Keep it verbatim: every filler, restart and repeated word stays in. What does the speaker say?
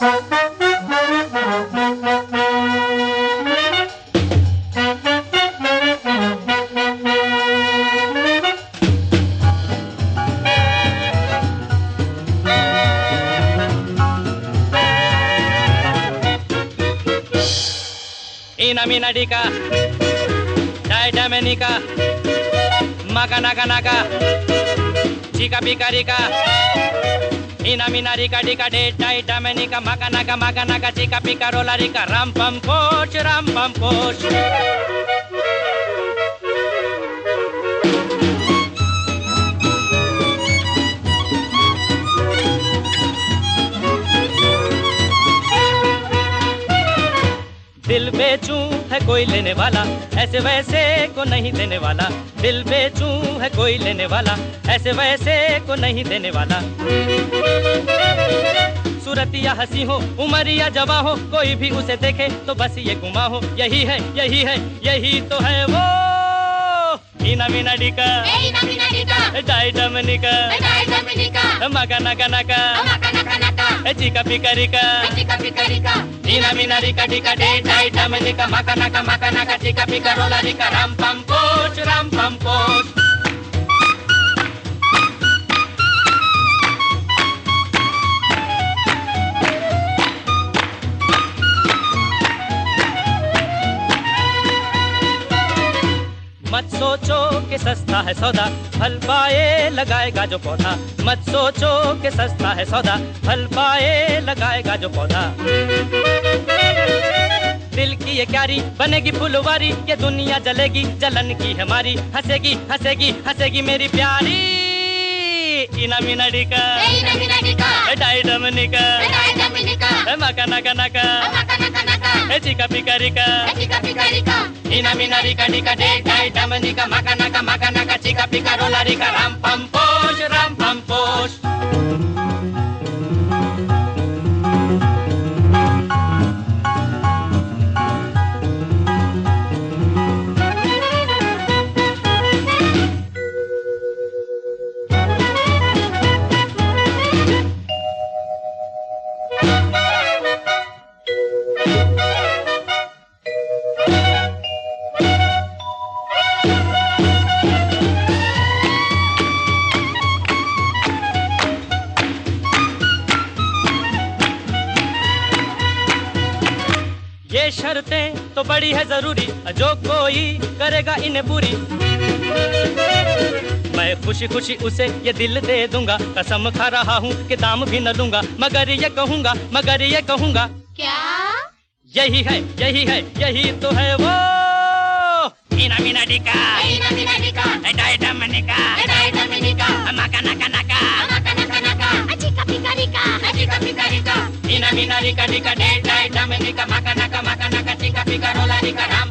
Ina mina dika, dai damenika, maka naka naka, chika pika rika. Ina mina rika dika de dai damenika, maka naka maka naka, chika pika rola rika. Ram pam poch, ram pam poch. दिल बेचूं है कोई लेने वाला, ऐसे वैसे को नहीं देने वाला। दिल बेचूं है कोई लेने वाला, ऐसे वैसे को नहीं देने वाला। सूरतिया हंसी हो, उमरिया जवा हो, कोई भी उसे देखे तो बस ये गुमा हो। यही है, यही है, यही तो है वो। Ina mina dika, ina mina dika, dai damenika, dai damenika, maka naka naka, maka naka naka, chika pika rika, chika pika rika. Ina mina rika dika de dai damenika, maka naka maka naka, chika pika rola rika. Ram pam poch, ram pam poch. मत सोचो कि सस्ता है सौदा, फल पाए लगाएगा जो पौधा। मत सोचो कि सस्ता है सौदा, फल पाए लगाएगा जो पौधा। दिल की ये क्यारी बनेगी फुलवारी, ये दुनिया जलेगी जलन की हमारी। हंसेगी हंसेगी हंसेगी मेरी प्यारी। Ina mina dika, ina mina dika, dai damenika, dai damenika, maka naka naka, maka naka naka, chika pika rika, chika pika rika. Ina mina rika dika de dai damenika, maka naka maka naka, chika pika rola rika. Ram pam poch, ram pam poch. ये शर्तें तो बड़ी है जरूरी, जो कोई करेगा इन्हें पूरी। मैं खुशी खुशी उसे ये दिल दे दूंगा, कसम खा रहा हूँ कि दाम भी न लूंगा। मगर ये कहूँगा, मगर ये कहूँगा, क्या? यही है, यही है, यही तो है वो। Ina mina dika, ina mina dika, dai damenika, dai damenika, maka naka naka, maka naka naka, chika pika rika, chika pika rika. Ina mina rika dika de dai damenika, maka naka maka naka, chika pika rola rika. Ram